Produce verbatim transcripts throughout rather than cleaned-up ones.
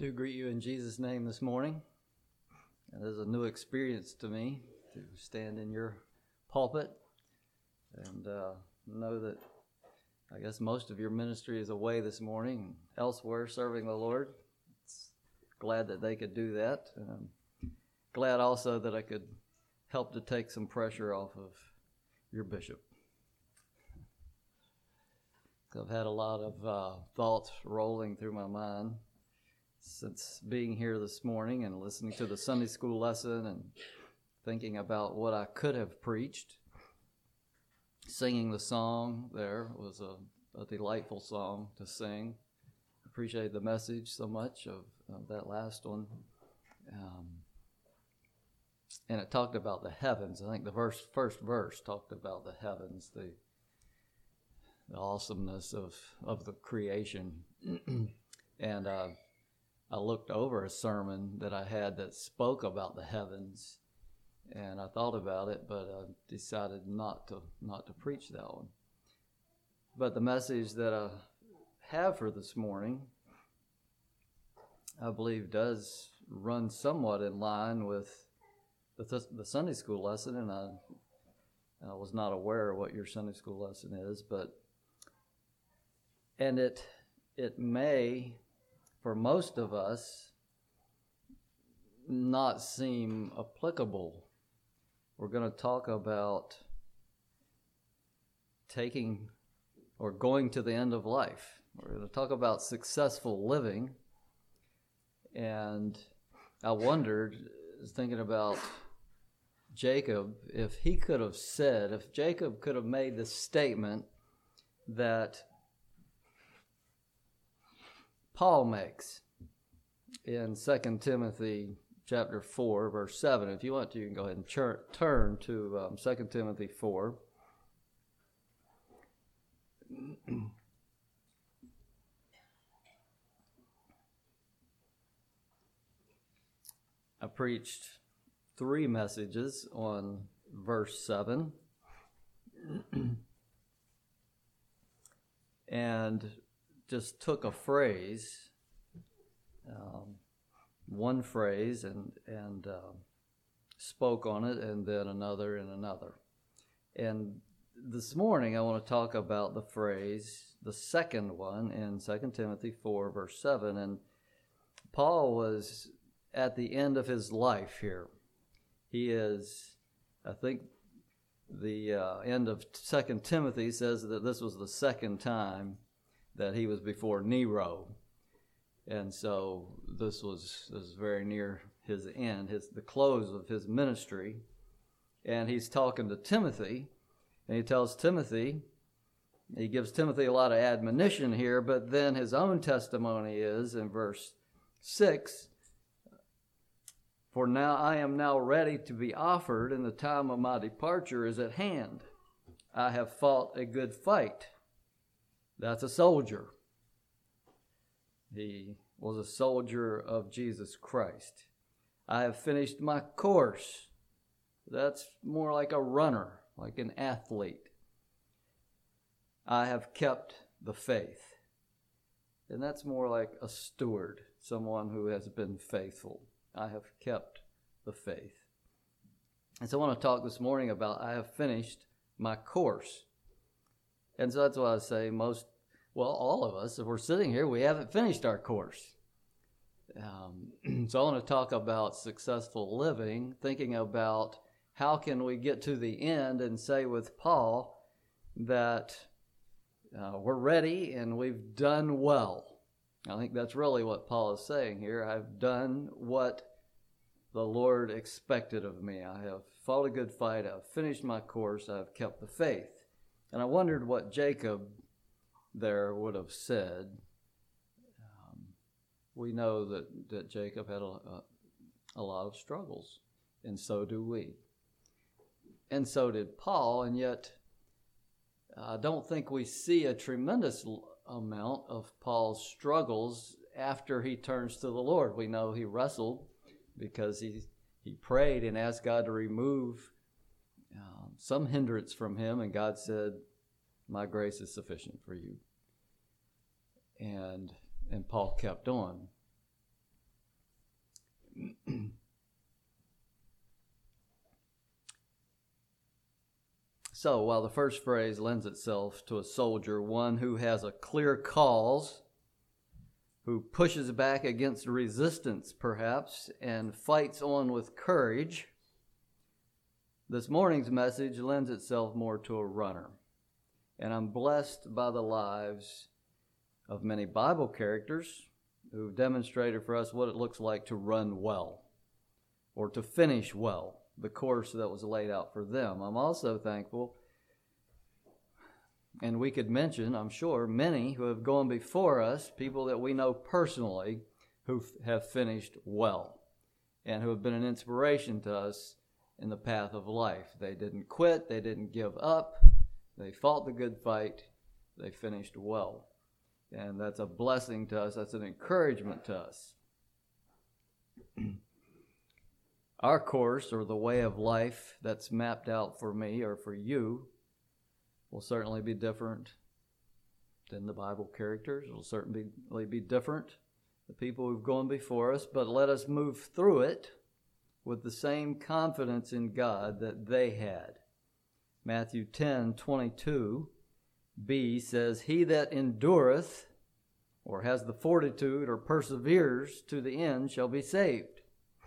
do greet you in Jesus' name this morning. It is a new experience to me to stand in your pulpit and uh, know that I guess most of your ministry is away this morning, elsewhere serving the Lord. It's glad that they could do that. And I'm glad also that I could help to take some pressure off of your bishop. I've had a lot of uh, thoughts rolling through my mind since being here this morning and listening to the Sunday school lesson and thinking about what I could have preached. Singing the song there was a, a delightful song to sing. Appreciate the message so much of, of that last one. Um, and it talked about the heavens. I think the verse, first verse talked about the heavens, the the awesomeness of, of the creation. And uh, I looked over a sermon that I had that spoke about the heavens, and I thought about it, but I decided not to not to preach that one. But the message that I have for this morning, I believe, does run somewhat in line with the, th- the Sunday school lesson, and I, I was not aware of what your Sunday school lesson is, but and it it may, for most of us, not seem applicable. We're going to talk about taking or going to the end of life. We're going to talk about successful living. And I wondered, thinking about Jacob, if he could have said, if Jacob could have made the statement that Paul makes in Second Timothy chapter four, verse seven. If you want to, you can go ahead and chur- turn to um, Second Timothy four. I preached three messages on verse seven. And just took a phrase, um, one phrase, and and uh, spoke on it, and then another and another. And this morning I want to talk about the phrase, the second one in Second Timothy four, verse seven. And Paul was at the end of his life here. He is, I think, the uh, end of Second Timothy says that this was the second time that he was before Nero, and so this was, this was very near his end, his the close of his ministry, and he's talking to Timothy, and he tells Timothy, he gives Timothy a lot of admonition here, but then his own testimony is in verse six, "For now I am now ready to be offered, and the time of my departure is at hand. I have fought a good fight." That's a soldier. He was a soldier of Jesus Christ. "I have finished my course." That's more like a runner, like an athlete. "I have kept the faith." And that's more like a steward, someone who has been faithful. I have kept the faith. And so I want to talk this morning about I have finished my course. And so that's why I say most, well, all of us, if we're sitting here, we haven't finished our course. Um, so I want to talk about successful living, thinking about how can we get to the end and say with Paul that uh, we're ready and we've done well. I think that's really what Paul is saying here. I've done what the Lord expected of me. I have fought a good fight. I've finished my course. I've kept the faith. And I wondered what Jacob there would have said. Um, we know that, that Jacob had a, a, a lot of struggles, and so do we. And so did Paul, and yet I don't think we see a tremendous amount of Paul's struggles after he turns to the Lord. We know he wrestled because he he prayed and asked God to remove um, some hindrance from him, and God said, "My grace is sufficient for you." And and Paul kept on. So while the first phrase lends itself to a soldier, one who has a clear cause, who pushes back against resistance perhaps, and fights on with courage, this morning's message lends itself more to a runner. And I'm blessed by the lives of many Bible characters who've demonstrated for us what it looks like to run well, or to finish well, the course that was laid out for them. I'm also thankful, and we could mention, I'm sure, many who have gone before us, people that we know personally, who have finished well, and who have been an inspiration to us in the path of life. They didn't quit, they didn't give up, they fought the good fight, they finished well. And that's a blessing to us, that's an encouragement to us. Our course, or the way of life that's mapped out for me or for you, will certainly be different than the Bible characters. It will certainly be different, the people who've gone before us, but let us move through it with the same confidence in God that they had. Matthew ten twenty-two b says, "He that endureth," or has the fortitude or perseveres to the end, shall be saved.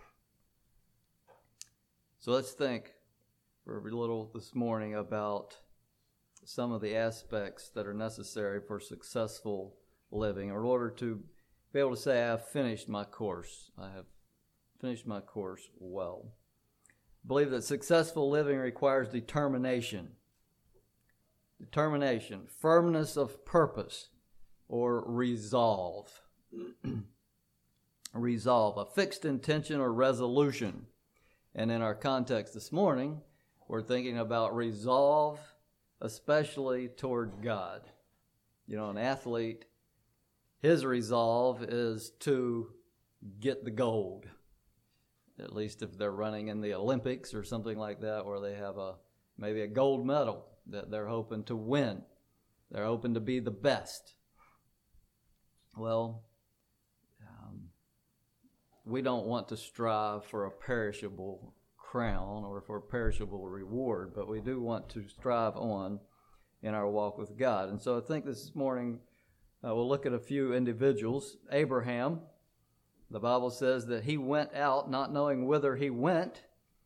So let's think for a little this morning about some of the aspects that are necessary for successful living, in order to be able to say, I have finished my course. I have finished my course well. I believe that successful living requires determination. Determination, firmness of purpose, or resolve. Resolve, a fixed intention or resolution. And in our context this morning, we're thinking about resolve, especially toward God. You know, an athlete, his resolve is to get the gold. At least if they're running in the Olympics or something like that, where they have a maybe a gold medal that they're hoping to win. They're hoping to be the best. Well, um, we don't want to strive for a perishable crown or for a perishable reward, but we do want to strive on in our walk with God. And so I think this morning uh, we'll look at a few individuals. Abraham, the Bible says that he went out not knowing whither he went,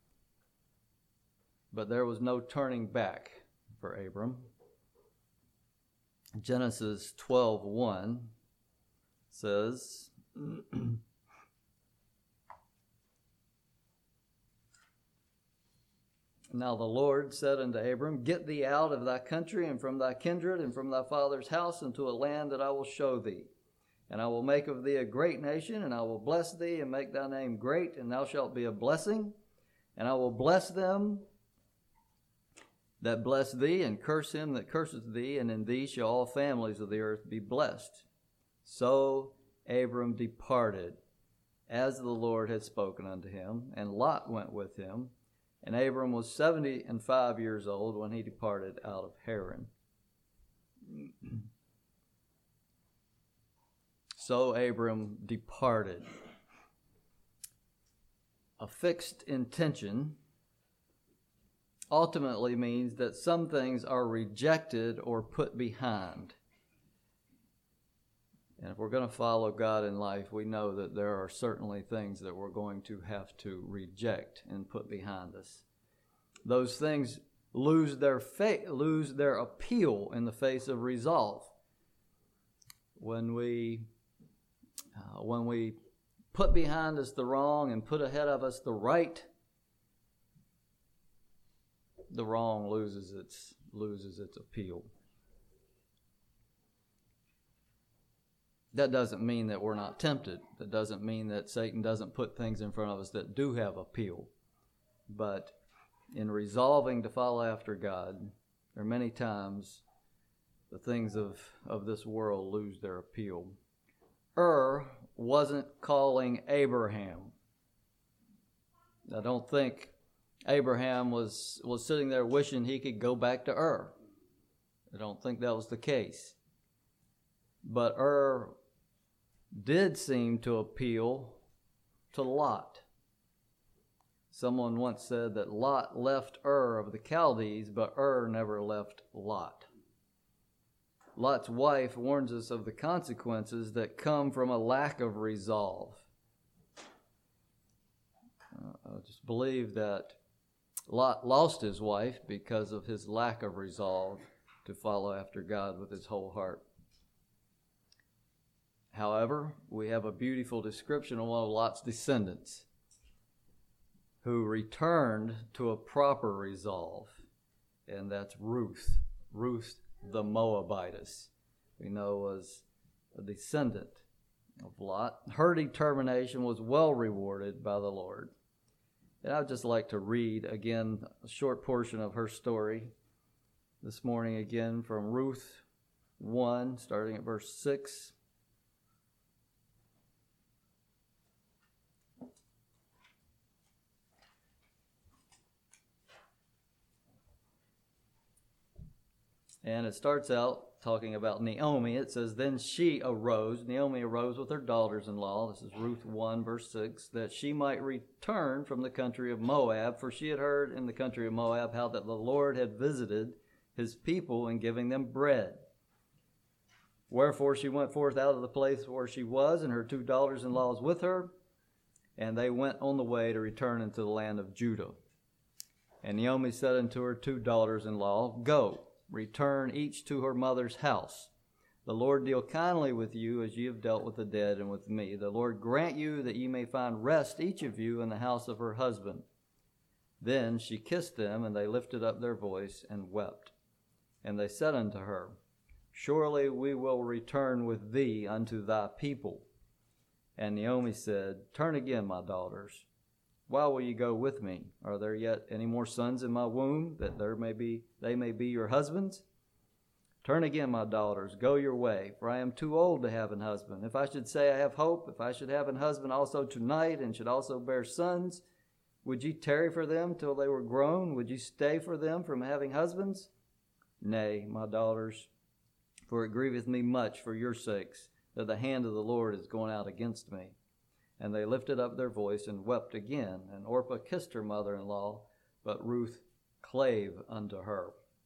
but there was no turning back for Abram. Genesis twelve one says, "Now the Lord said unto Abram, Get thee out of thy country and from thy kindred and from thy father's house into a land that I will show thee. And I will make of thee a great nation, and I will bless thee and make thy name great, and thou shalt be a blessing. And I will bless them that bless thee, and curse him that curseth thee, and in thee shall all families of the earth be blessed. So Abram departed, as the Lord had spoken unto him, and Lot went with him. And Abram was seventy and five years old when he departed out of Haran." So Abram departed. A fixed intention ultimately means that some things are rejected or put behind. And if we're going to follow God in life, we know that there are certainly things that we're going to have to reject and put behind us. Those things lose their fa- lose their appeal in the face of resolve. When we uh, when we put behind us the wrong and put ahead of us the right, the wrong loses its loses its appeal. That doesn't mean that we're not tempted. That doesn't mean that Satan doesn't put things in front of us that do have appeal. But in resolving to follow after God, there are many times the things of, of this world lose their appeal. Ur wasn't calling Abraham. I don't think Abraham was, was sitting there wishing he could go back to Ur. I don't think that was the case. But Ur did seem to appeal to Lot. Someone once said that Lot left Ur of the Chaldees, but Ur never left Lot. Lot's wife warns us of the consequences that come from a lack of resolve. Uh, I just believe that Lot lost his wife because of his lack of resolve to follow after God with his whole heart. However, we have a beautiful description of one of Lot's descendants who returned to a proper resolve, and that's Ruth. Ruth the Moabitess, we know, was a descendant of Lot. Her determination was well rewarded by the Lord. And I'd just like to read again a short portion of her story this morning, again from Ruth one, starting at verse six. And it starts out talking about Naomi. It says, then she arose, Naomi arose with her daughters-in-law, this is Ruth one, verse six, that she might return from the country of Moab, for she had heard in the country of Moab how that the Lord had visited his people in giving them bread. Wherefore she went forth out of the place where she was, and her two daughters-in-laws with her, and they went on the way to return into the land of Judah. And Naomi said unto her two daughters-in-law, go, return each to her mother's house. The Lord deal kindly with you as ye have dealt with the dead and with me. The Lord grant you that ye may find rest each of you in the house of her husband. Then she kissed them, and they lifted up their voice and wept. And they said unto her, surely we will return with thee unto thy people. And Naomi said, turn again, my daughters. Why will ye go with me? Are there yet any more sons in my womb, that there may be they may be your husbands? Turn again, my daughters, go your way, for I am too old to have an husband. If I should say I have hope, if I should have an husband also tonight, and should also bear sons, would ye tarry for them till they were grown? Would ye stay for them from having husbands? Nay, my daughters, for it grieveth me much for your sakes, that the hand of the Lord is going out against me. And they lifted up their voice and wept again. And Orpah kissed her mother-in-law, but Ruth clave unto her.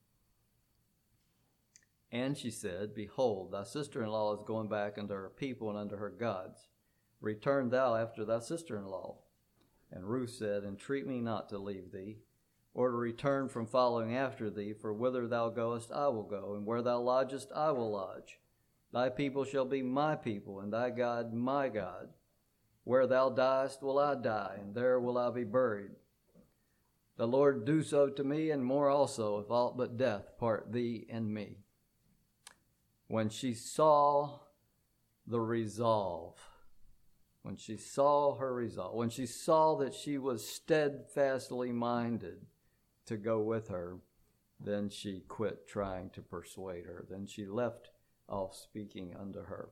And she said, behold, thy sister-in-law is going back unto her people and unto her gods. Return thou after thy sister-in-law. And Ruth said, entreat me not to leave thee, or to return from following after thee, for whither thou goest I will go, and where thou lodgest I will lodge. Thy people shall be my people, and thy God my God. Where thou diest will I die, and there will I be buried. The Lord do so to me, and more also, if aught but death part thee and me. When she saw the resolve, when she saw her resolve, when she saw that she was steadfastly minded to go with her, then she quit trying to persuade her. Then she left off speaking unto her.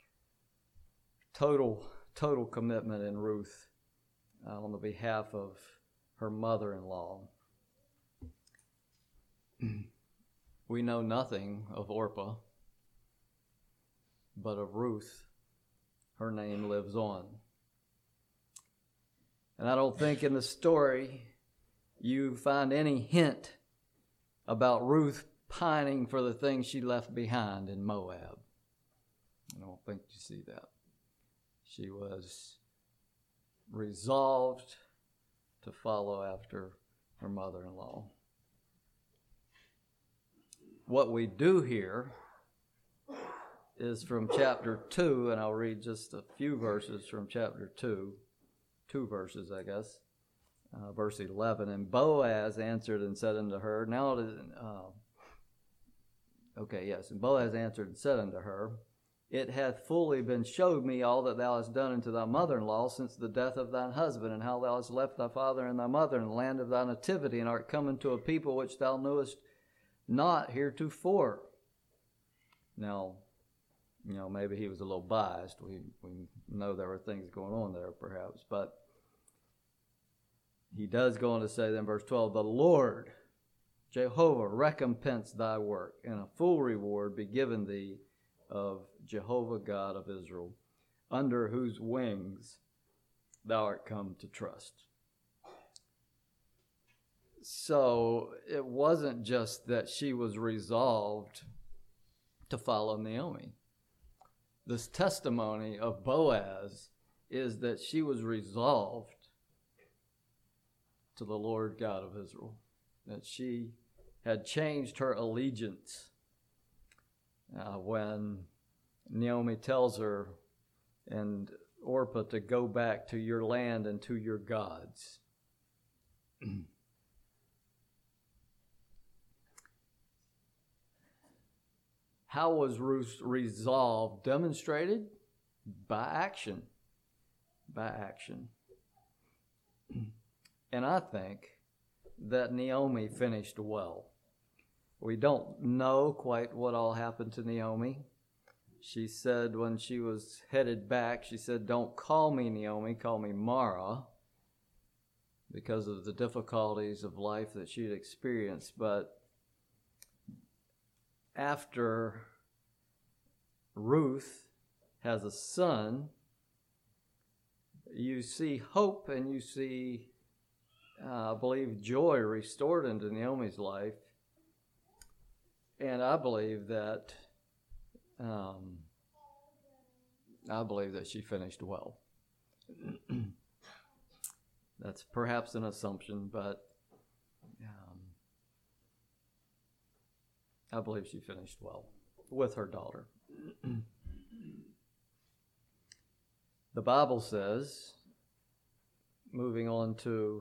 Total Total commitment in Ruth uh, on the behalf of her mother-in-law. We know nothing of Orpah, but of Ruth, her name lives on. And I don't think in the story you find any hint about Ruth pining for the things she left behind in Moab. I don't think you see that. She was resolved to follow after her mother-in-law. What we do here is from chapter two, and I'll read just a few verses from chapter two, two verses, I guess, uh, verse eleven. And Boaz answered and said unto her, now it is, uh, okay, yes, and Boaz answered and said unto her, it hath fully been showed me all that thou hast done unto thy mother-in-law since the death of thine husband, and how thou hast left thy father and thy mother in the land of thy nativity, and art come into a people which thou knewest not heretofore. Now, you know, maybe he was a little biased. We, we know there were things going on there, perhaps, but he does go on to say then, verse twelve, the Lord, Jehovah, recompense thy work, and a full reward be given thee of Jehovah God of Israel, under whose wings thou art come to trust. so it wasn't just that she was resolved to follow Naomi. This testimony of Boaz is that she was resolved to the Lord God of Israel, that she had changed her allegiance uh, when Naomi tells her and Orpah to go back to your land and to your gods. How was Ruth's resolve demonstrated? By action. By action. And I think that Naomi finished well. We don't know quite what all happened to Naomi. She said when she was headed back, she said, "Don't call me Naomi, call me Mara," because of the difficulties of life that she'd experienced. But after Ruth has a son, you see hope and you see, uh, I believe, joy restored into Naomi's life. And I believe that, um, I believe that she finished well. That's perhaps an assumption, but um, I believe she finished well with her daughter. The Bible says, moving on to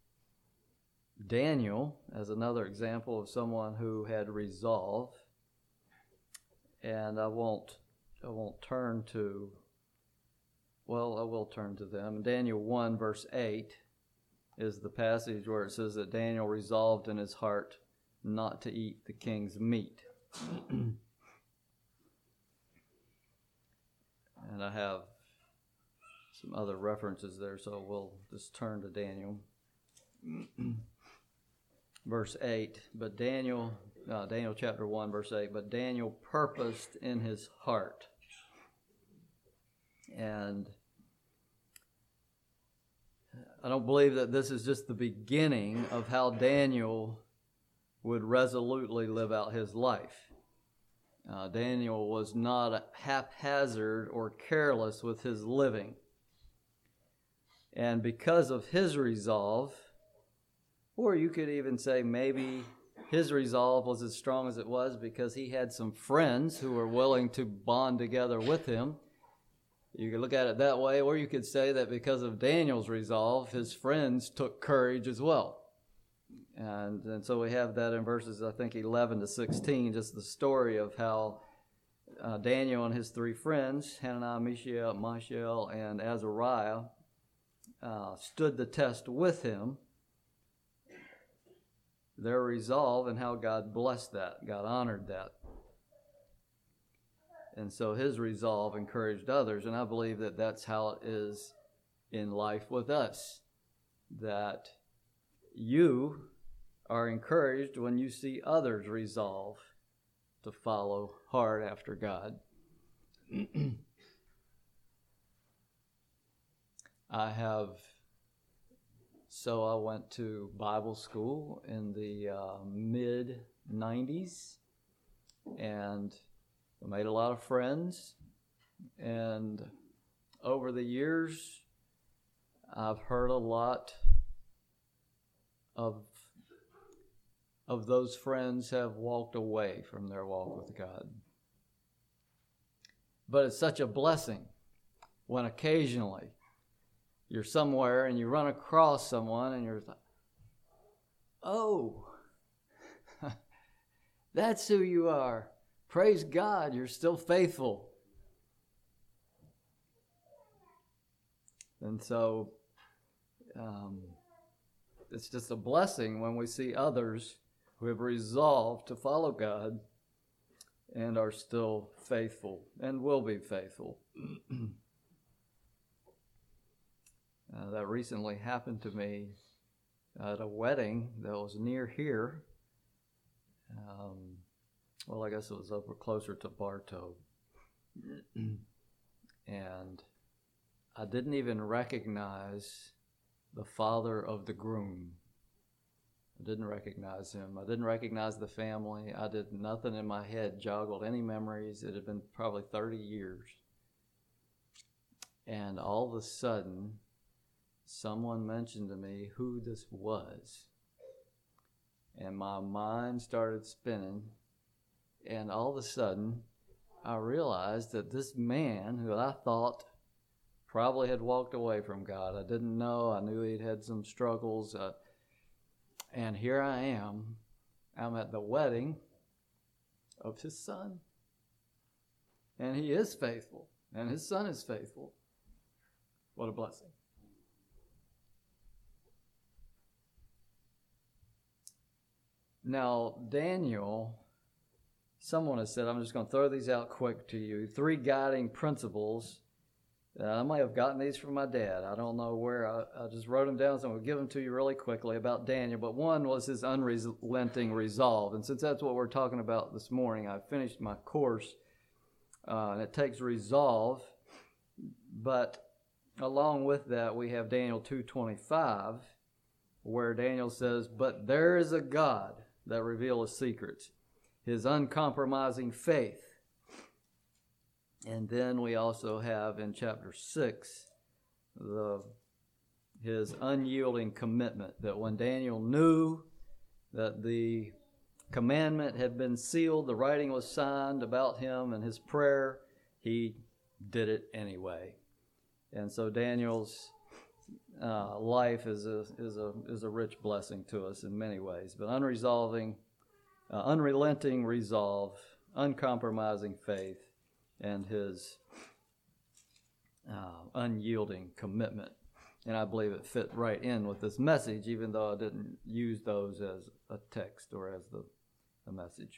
Daniel as another example of someone who had resolve, and I won't I won't turn to well I will turn to them. Daniel one verse eight is the passage where it says that Daniel resolved in his heart not to eat the king's meat. And I have some other references there, so we'll just turn to Daniel. Verse eight, but Daniel, uh, Daniel chapter one, verse eight, but Daniel purposed in his heart. And I don't believe that this is just the beginning of how Daniel would resolutely live out his life. Uh, Daniel was not haphazard or careless with his living. And because of his resolve, or you could even say maybe his resolve was as strong as it was because he had some friends who were willing to bond together with him. You could look at it that way, or you could say that because of Daniel's resolve, his friends took courage as well. And, and so we have that in verses, I think, eleven to sixteen, just the story of how uh, Daniel and his three friends, Hananiah, Mishael, Mishael, and Azariah, uh, stood the test with him. Their resolve and how God blessed that, God honored that. And so his resolve encouraged others, and I believe that that's how it is in life with us, that you are encouraged when you see others resolve to follow hard after God. I have, so I went to Bible school in the uh, mid nineties, and I made a lot of friends, and over the years, I've heard a lot of of those friends have walked away from their walk with God. But it's such a blessing when occasionally you're somewhere and you run across someone and you're like, oh, that's who you are. Praise God, you're still faithful. And so um, it's just a blessing when we see others who have resolved to follow God and are still faithful and will be faithful. uh, that recently happened to me at a wedding that was near here. Um, well, I guess it was over closer to Bartow. And I didn't even recognize the father of the groom. I didn't recognize him. I didn't recognize the family. I did nothing in my head joggled any memories. It had been probably thirty years. And all of a sudden, someone mentioned to me who this was. And my mind started spinning. And all of a sudden, I realized that this man who I thought probably had walked away from God, I didn't know. I knew he'd had some struggles. Uh, and here I am. I'm at the wedding of his son. And he is faithful. And his son is faithful. What a blessing. Now, Daniel, someone has said, I'm just going to throw these out quick to you, three guiding principles. Uh, I might have gotten these from my dad. I don't know where. I, I just wrote them down, so I'm going to give them to you really quickly about Daniel. But one was his unrelenting resolve. And since that's what we're talking about this morning, I finished my course, uh, and it takes resolve. But along with that, we have Daniel two twenty-five, where Daniel says, but there is a God that reveals secrets, his uncompromising faith. And then we also have in chapter six, the his unyielding commitment, that when Daniel knew that the commandment had been sealed, the writing was signed about him and his prayer, he did it anyway. And so Daniel's uh, life is a is a is a rich blessing to us in many ways. But unresolving, uh, unrelenting resolve, uncompromising faith, and his uh, unyielding commitment. And I believe it fit right in with this message, even though I didn't use those as a text or as the, the message.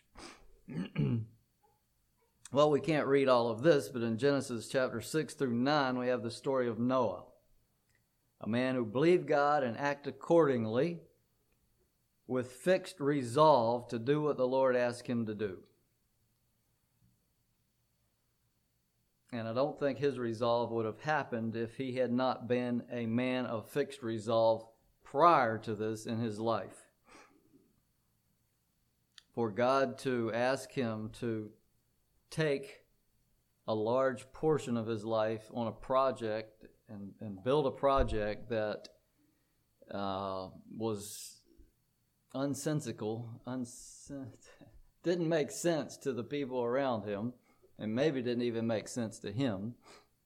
Well, we can't read all of this, but in Genesis chapter six through nine, we have the story of Noah, a man who believed God and acted accordingly with fixed resolve to do what the Lord asked him to do. And I don't think his resolve would have happened if he had not been a man of fixed resolve prior to this in his life. For God to ask him to take a large portion of his life on a project and, and build a project that uh, was unsensical, uns- didn't make sense to the people around him, and maybe didn't even make sense to him.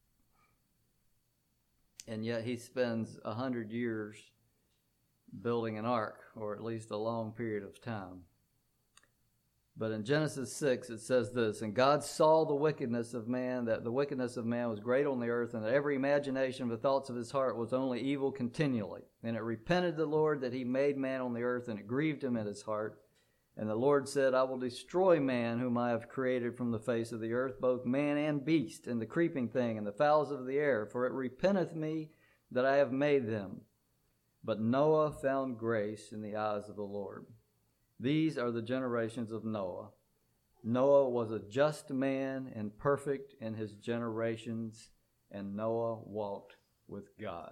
And yet he spends a hundred years building an ark, or at least a long period of time. But in Genesis six, it says this, and God saw the wickedness of man, that the wickedness of man was great on the earth, and that every imagination of the thoughts of his heart was only evil continually. And it repented the Lord that he made man on the earth, and it grieved him at his heart. And the Lord said, I will destroy man whom I have created from the face of the earth, both man and beast, and the creeping thing, and the fowls of the air, for it repenteth me that I have made them. But Noah found grace in the eyes of the Lord. These are the generations of Noah. Noah was a just man and perfect in his generations, and Noah walked with God.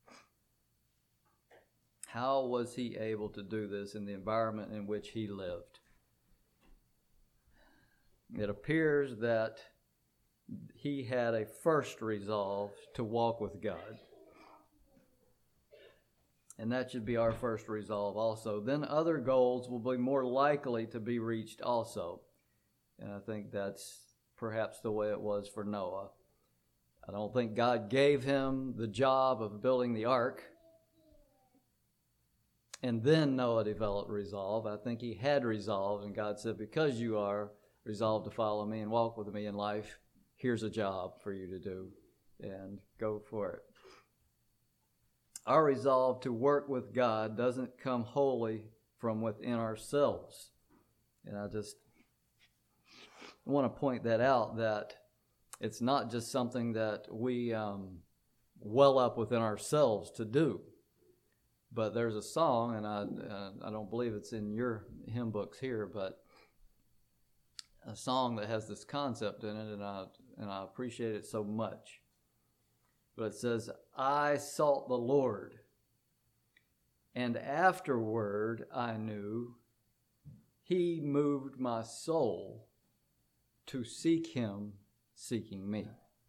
How was he able to do this in the environment in which he lived? It appears that he had a first resolve to walk with God. And that should be our first resolve also. Then other goals will be more likely to be reached also. And I think that's perhaps the way it was for Noah. I don't think God gave him the job of building the ark, and then Noah developed resolve. I think he had resolve, and God said, because you are resolved to follow me and walk with me in life, here's a job for you to do, and go for it. Our resolve to work with God doesn't come wholly from within ourselves. And I just want to point that out, that it's not just something that we um, well up within ourselves to do. But there's a song, and I uh, I don't believe it's in your hymn books here, but a song that has this concept in it, and I and I appreciate it so much. But it says, I sought the Lord, And afterward I knew he moved my soul to seek him, seeking me.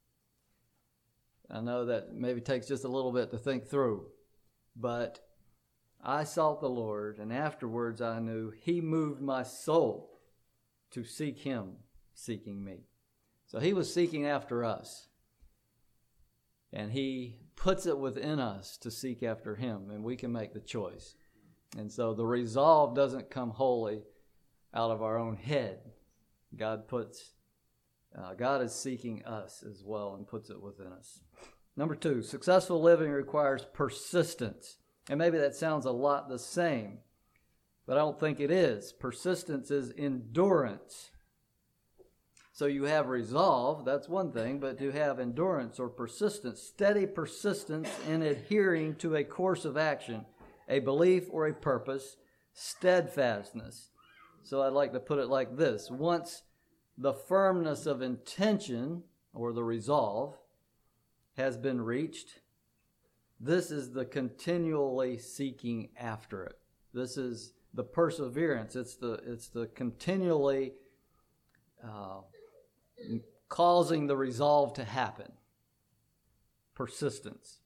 I know that maybe takes just a little bit to think through, but I sought the Lord, and afterwards I knew he moved my soul to seek him, seeking me. So he was seeking after us, and he puts it within us to seek after him, and we can make the choice. And so the resolve doesn't come wholly out of our own head. God puts, uh, God is seeking us as well and puts it within us. Number two, successful living requires persistence. And maybe that sounds a lot the same, but I don't think it is. Persistence is endurance. So you have resolve, that's one thing, but to have endurance or persistence, steady persistence in adhering to a course of action, a belief or a purpose, steadfastness. So I'd like to put it like this. Once the firmness of intention or the resolve has been reached, this is the continually seeking after it. This is the perseverance. It's the it's the continually uh, causing the resolve to happen. Persistence.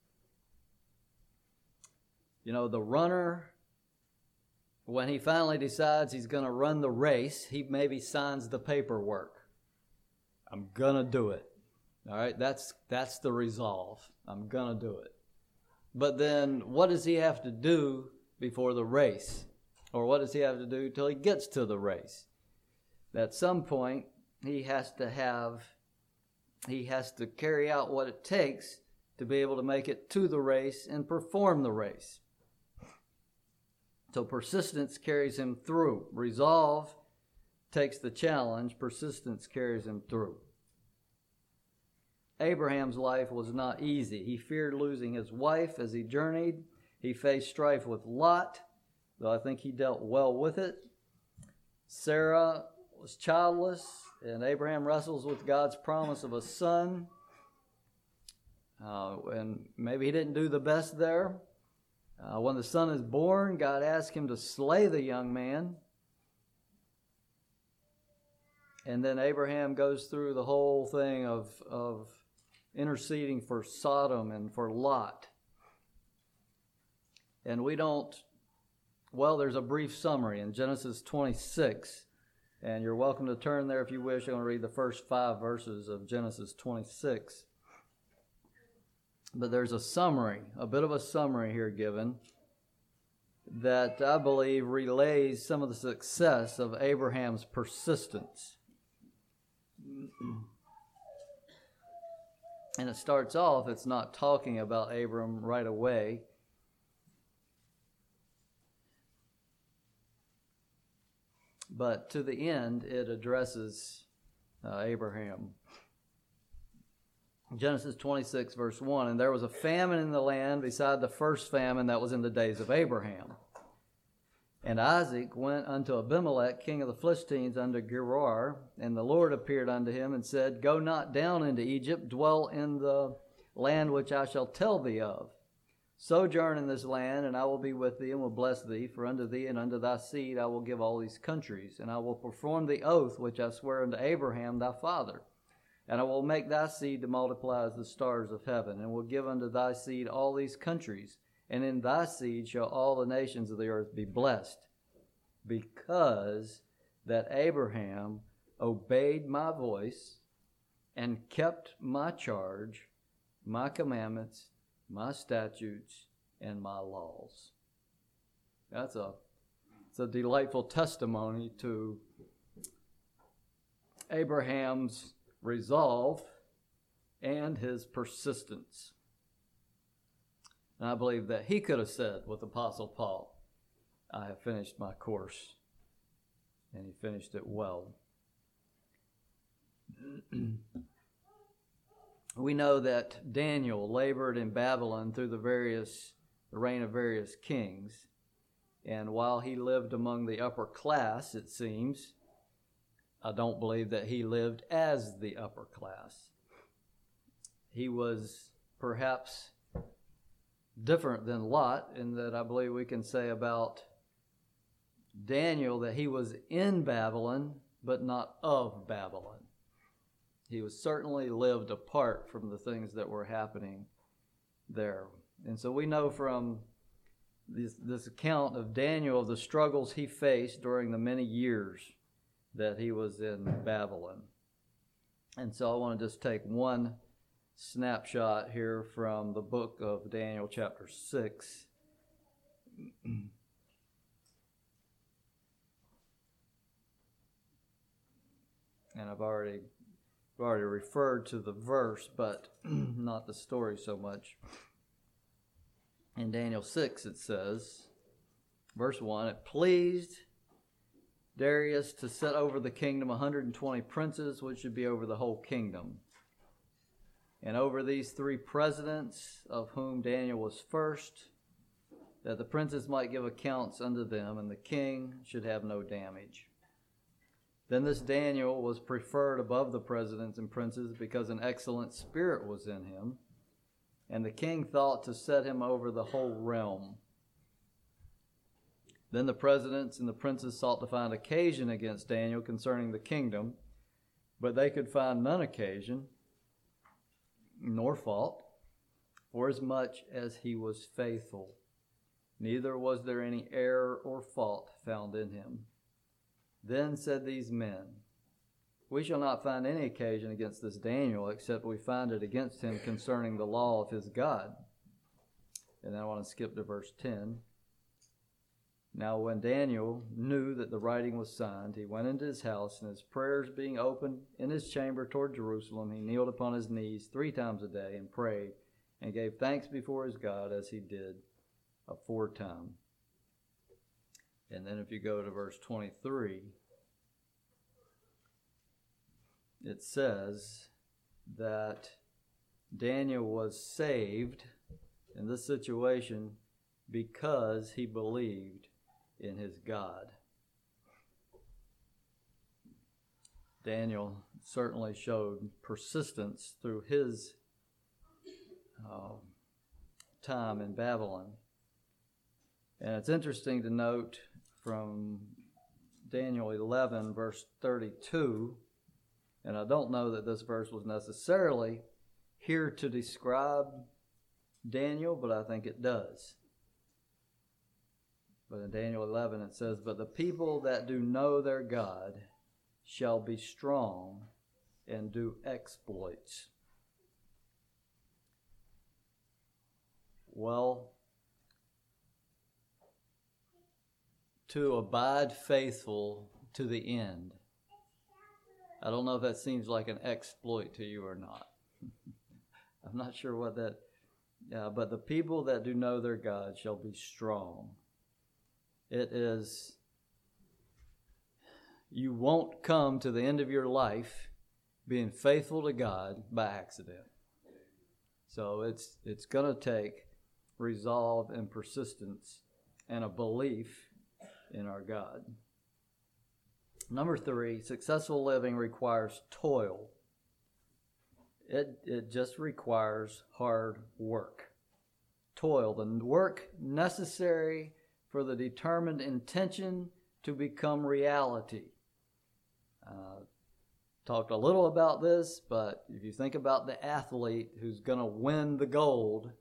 You know, the runner, when he finally decides he's going to run the race, he maybe signs the paperwork. I'm going to do it. All right, that's that's the resolve. I'm going to do it. But then what does he have to do before the race? Or what does he have to do till he gets to the race? At some point, he has to have, he has to carry out what it takes to be able to make it to the race and perform the race. So persistence carries him through. Resolve takes the challenge. Persistence carries him through. Abraham's life was not easy. He feared losing his wife as he journeyed. He faced strife with Lot, though I think he dealt well with it. Sarah was childless, and Abraham wrestles with God's promise of a son. Uh, and maybe he didn't do the best there. Uh, when the son is born, God asks him to slay the young man. And then Abraham goes through the whole thing of, of interceding for Sodom and for Lot. And we don't, well, there's a brief summary in Genesis twenty-six. And you're welcome to turn there if you wish. I'm going to read the first five verses of Genesis twenty-six. But there's a summary, a bit of a summary here given that I believe relays some of the success of Abraham's persistence. And it starts off, it's not talking about Abram right away. But to the end, it addresses uh, Abraham. Genesis twenty-six, verse one, and there was a famine in the land beside the first famine that was in the days of Abraham. And Isaac went unto Abimelech, king of the Philistines, unto Gerar, and the Lord appeared unto him and said, Go not down into Egypt, dwell in the land which I shall tell thee of. Sojourn in this land, and I will be with thee, and will bless thee, for unto thee and unto thy seed I will give all these countries, and I will perform the oath which I swear unto Abraham thy father. And I will make thy seed to multiply as the stars of heaven, and will give unto thy seed all these countries, and in thy seed shall all the nations of the earth be blessed, because that Abraham obeyed my voice and kept my charge, my commandments, my statutes, and my laws. That's a, it's a delightful testimony to Abraham's resolve and his persistence. And I believe that he could have said with Apostle Paul, I have finished my course. And he finished it well. We know that Daniel labored in Babylon through the various, the reign of various kings. And while he lived among the upper class, it seems, I don't believe that he lived as the upper class. He was perhaps different than Lot in that I believe we can say about Daniel that he was in Babylon, but not of Babylon. He was certainly lived apart from the things that were happening there. And so we know from this, this account of Daniel, the struggles he faced during the many years that he was in Babylon. And so I want to just take one snapshot here from the book of Daniel chapter six. And I've already I've already referred to the verse, but not the story so much. In Daniel six it says, verse one, it pleased Darius to set over the kingdom one hundred twenty princes, which should be over the whole kingdom. And over these three presidents, of whom Daniel was first, that the princes might give accounts unto them, and the king should have no damage. Then this Daniel was preferred above the presidents and princes because an excellent spirit was in him, and the king thought to set him over the whole realm. Then the presidents and the princes sought to find occasion against Daniel concerning the kingdom, but they could find none occasion, nor fault, forasmuch as he was faithful. Neither was there any error or fault found in him. Then said these men, we shall not find any occasion against this Daniel, except we find it against him concerning the law of his God. And then I want to skip to verse ten. Now when Daniel knew that the writing was signed, he went into his house, and his prayers being opened in his chamber toward Jerusalem, he kneeled upon his knees three times a day and prayed, and gave thanks before his God as he did aforetime. And then if you go to verse twenty-three, it says that Daniel was saved in this situation because he believed in his God. Daniel certainly showed persistence through his uh, time in Babylon. And it's interesting to note from Daniel eleven, verse thirty-two, and I don't know that this verse was necessarily here to describe Daniel, but I think it does. But in Daniel eleven it says, but the people that do know their God shall be strong and do exploits. Well, to abide faithful to the end. I don't know if that seems like an exploit to you or not. I'm not sure what that, yeah, but the people that do know their God shall be strong. It is, you won't come to the end of your life being faithful to God by accident. So it's it's going to take resolve and persistence and a belief in our God. Number three, successful living requires toil. It it just requires hard work. Toil, the work necessary for the determined intention to become reality. Uh, talked a little about this, but if you think about the athlete who's going to win the gold,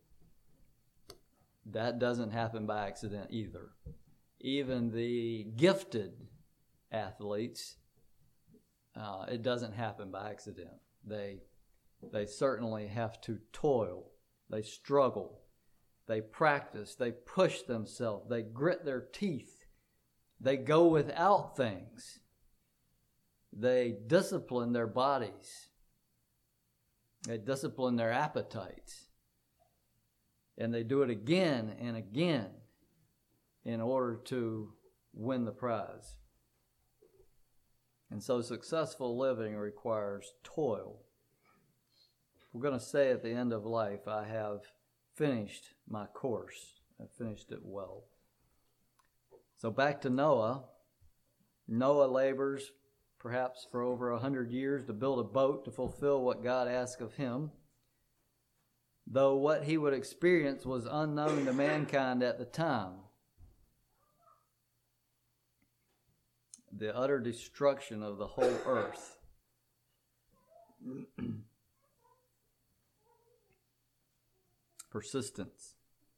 that doesn't happen by accident either. Even the gifted athletes, uh, it doesn't happen by accident. They they certainly have to toil. They struggle. They practice. They push themselves. They grit their teeth. They go without things. They discipline their bodies. They discipline their appetites. And they do it again and again in order to win the prize. And so successful living requires toil. We're going to say at the end of life, I have finished my course. I finished it well. So back to Noah. Noah labors perhaps for over a hundred years to build a boat to fulfill what God asked of him. though what he would experience was unknown to mankind at the time. The utter destruction of the whole earth. Persistence.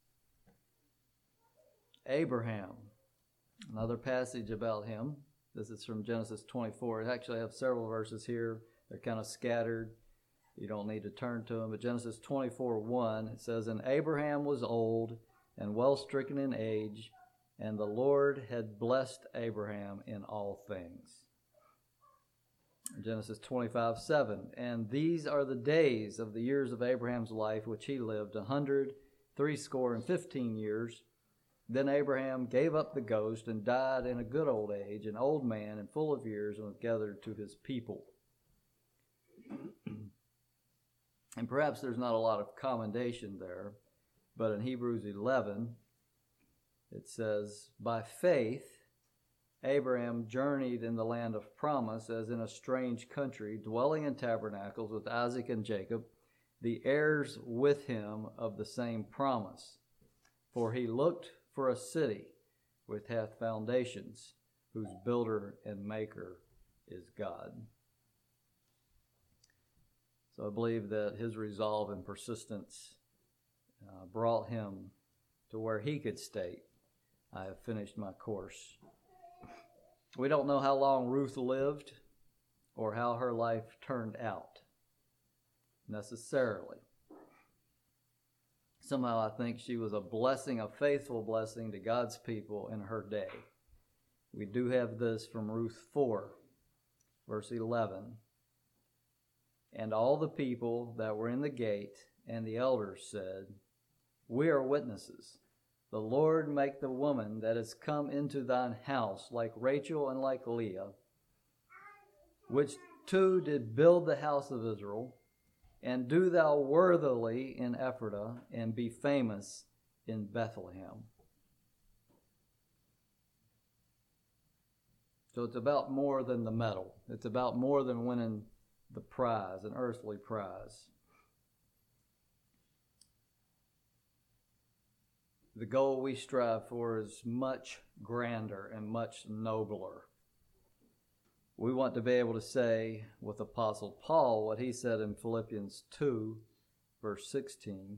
Abraham, another passage about him. This is from Genesis twenty-four. I actually have several verses here. They're kind of scattered. You don't need to turn to them. But Genesis twenty-four one, it says, "And Abraham was old and well stricken in age, and the Lord had blessed Abraham in all things." Genesis twenty-five seven, "And these are the days of the years of Abraham's life, which he lived, a hundred, threescore and fifteen years. Then Abraham gave up the ghost and died in a good old age, an old man and full of years, and was gathered to his people." And perhaps there's not a lot of commendation there, but in Hebrews eleven, it says, "By faith, Abraham journeyed in the land of promise as in a strange country, dwelling in tabernacles with Isaac and Jacob, the heirs with him of the same promise. For he looked for a city which hath foundations, whose builder and maker is God." So I believe that his resolve and persistence uh, brought him to where he could state, "I have finished my course." We don't know how long Ruth lived or how her life turned out, necessarily. Somehow I think she was a blessing, a faithful blessing to God's people in her day. We do have this from Ruth four, verse eleven. "And all the people that were in the gate and the elders said, We are witnesses. The Lord make the woman that is come into thine house like Rachel and like Leah, which two did build the house of Israel, and do thou worthily in Ephrathah, and be famous in Bethlehem." So it's about more than the medal. It's about more than winning the prize, an earthly prize. The goal we strive for is much grander and much nobler. We want to be able to say with Apostle Paul what he said in Philippians two, verse sixteen.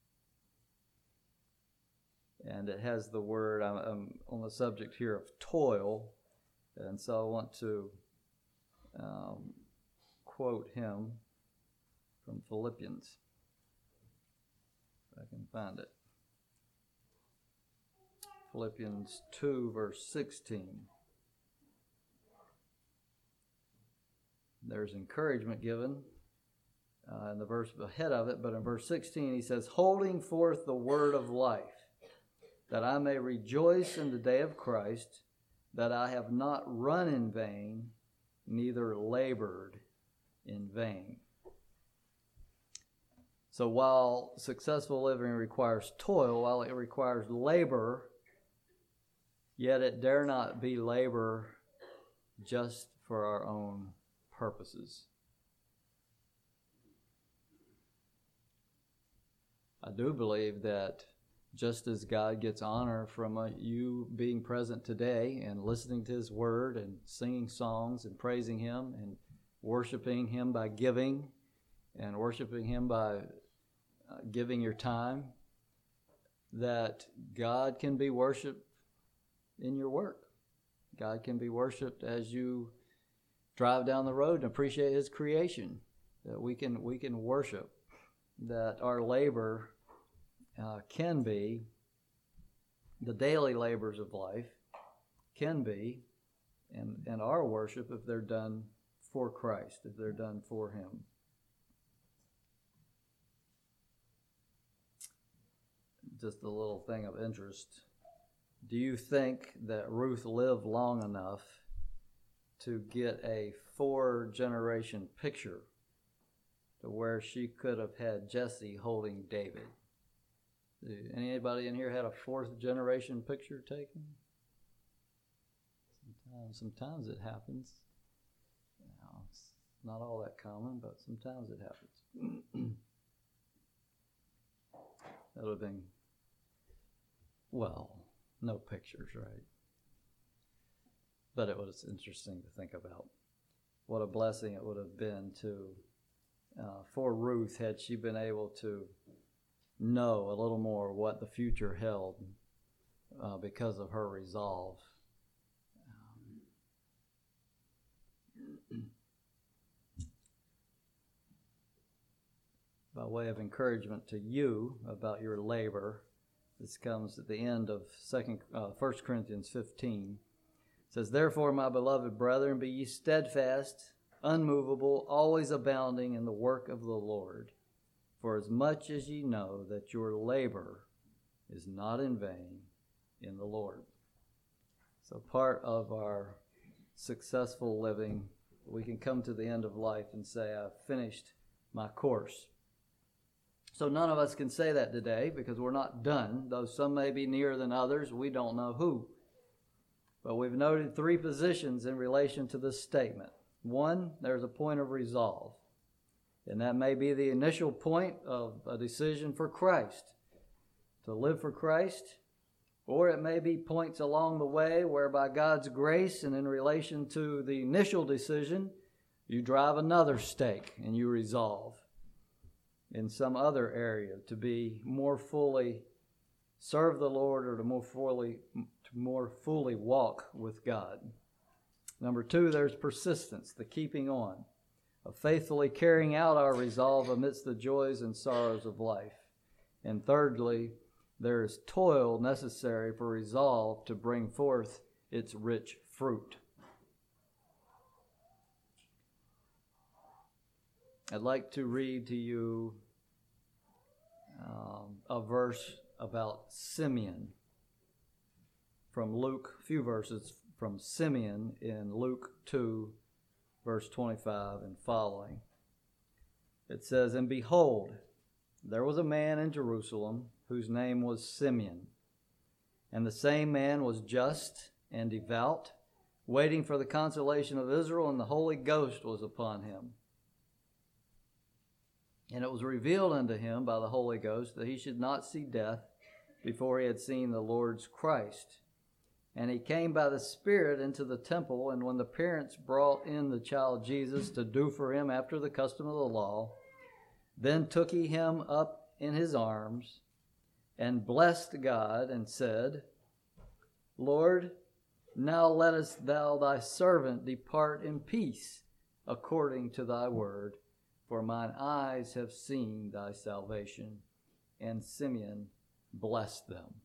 And it has the word, I'm, I'm on the subject here of toil, and so I want to um, quote him from Philippians, if I can find it. Philippians two, verse sixteen. There's encouragement given uh, in the verse ahead of it, but in verse sixteen he says, "Holding forth the word of life, that I may rejoice in the day of Christ, that I have not run in vain, neither labored in vain." So while successful living requires toil, while it requires labor, yet it dare not be labor just for our own purposes. I do believe that just as God gets honor from uh, you being present today and listening to His Word and singing songs and praising Him and worshiping Him by giving and worshiping Him by uh, giving your time, that God can be worshiped in your work. God can be worshiped as you drive down the road and appreciate His creation. That we can we can worship. That our labor uh, can be, the daily labors of life can be, and, and our worship if they're done for Christ, if they're done for Him. Just a little thing of interest. Do you think that Ruth lived long enough to get a four-generation picture to where she could have had Jesse holding David? Anybody in here had a fourth-generation picture taken? Sometimes, sometimes it happens. You know, it's not all that common, but sometimes it happens. That would have been, well, no pictures, right? But it was interesting to think about. What a blessing it would have been to, uh, for Ruth, had she been able to know a little more what the future held uh, because of her resolve. Um, by way of encouragement to you about your labor, this comes at the end of Second, uh, First Corinthians fifteen. It says, "Therefore, my beloved brethren, be ye steadfast, unmovable, always abounding in the work of the Lord. For as much as ye know that your labor is not in vain in the Lord." So part of our successful living, we can come to the end of life and say, I've finished my course. So none of us can say that today because we're not done, though some may be nearer than others. We don't know who. But we've noted three positions in relation to this statement. One, there's a point of resolve. And that may be the initial point of a decision for Christ, to live for Christ. Or it may be points along the way where by God's grace and in relation to the initial decision, you drive another stake and you resolve in some other area to be more fully serve the Lord or to more fully to more fully walk with God. Number two, there's persistence, the keeping on, of faithfully carrying out our resolve amidst the joys and sorrows of life. And thirdly, there is toil necessary for resolve to bring forth its rich fruit. I'd like to read to you um, a verse about Simeon from Luke, a few verses from Simeon in Luke two, verse twenty-five and following. It says, "And behold, there was a man in Jerusalem whose name was Simeon. And the same man was just and devout, waiting for the consolation of Israel, and the Holy Ghost was upon him. And it was revealed unto him by the Holy Ghost that he should not see death before he had seen the Lord's Christ. And he came by the Spirit into the temple, and when the parents brought in the child Jesus to do for him after the custom of the law, then took he him up in his arms, and blessed God, and said, Lord, now lettest thou thy servant depart in peace, according to thy word. For mine eyes have seen thy salvation. And Simeon blessed them."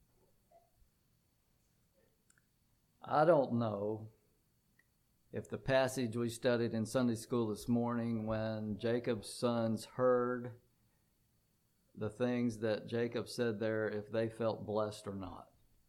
I don't know if the passage we studied in Sunday school this morning, when Jacob's sons heard the things that Jacob said there, if they felt blessed or not.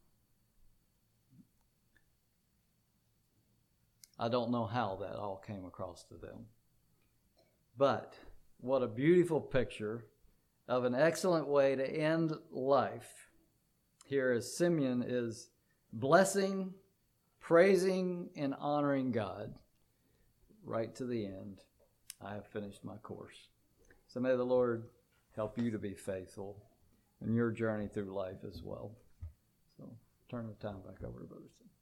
I don't know how that all came across to them. But what a beautiful picture of an excellent way to end life. Here as Simeon is blessing, praising, and honoring God right to the end. I have finished my course. So may the Lord help you to be faithful in your journey through life as well. So turn the time back over to Brother Sim.